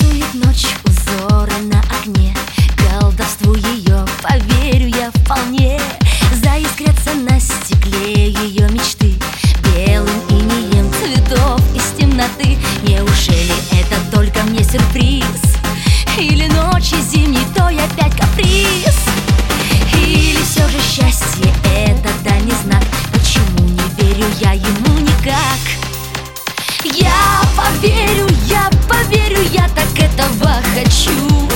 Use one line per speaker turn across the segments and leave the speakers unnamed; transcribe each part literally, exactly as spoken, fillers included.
Рисует ночь узоры на окне, колдовству ее поверю я вполне. Заискрятся на стекле ее мечты белым инеем цветов из темноты. Неужели это только мне сюрприз? Или ночи зимней той опять каприз? Или все же счастье это дальний знак? Почему не верю я ему никак? Я поверю, я поверю, я так этого хочу.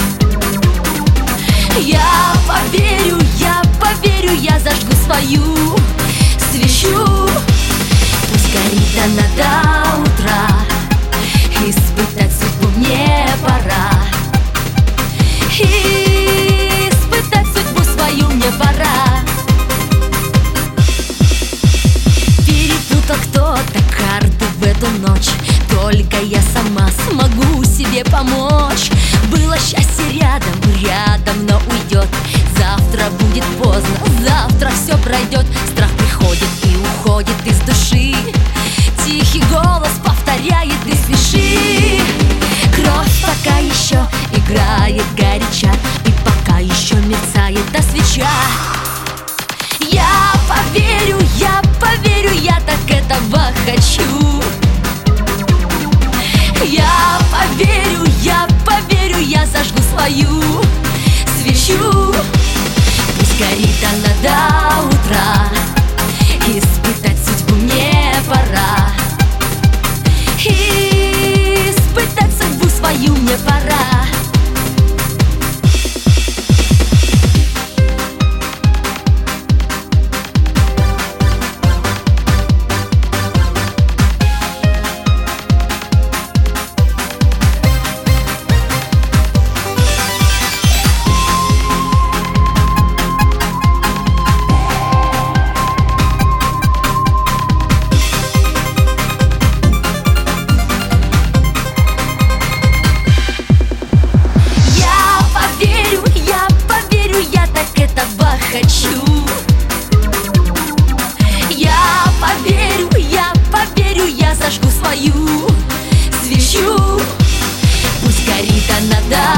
Я поверю, я поверю, я зажгу свою свечу. Пусть горит она до утра, испытать судьбу мне пора. Испытать судьбу свою мне пора. Перепутал кто-то карты в эту ночь, только я сама смогу себе помочь. Было счастье рядом, рядом, но уйдет. Завтра будет поздно, завтра все пройдет. Страх приходит и уходит из души. Тихий голос повторяет: не спеши. Кровь пока еще играет горяча, и пока еще мерцает та свеча. Я поверю, я поверю, я так этого хочу. Я поверю, я поверю, я зажгу свою свечу. Пусть горит она до утра, испытать судьбу мне пора. Испытать судьбу свою мне пора. Хочу. Я поверю, я поверю, я зажгу свою свечу. Пусть горит она до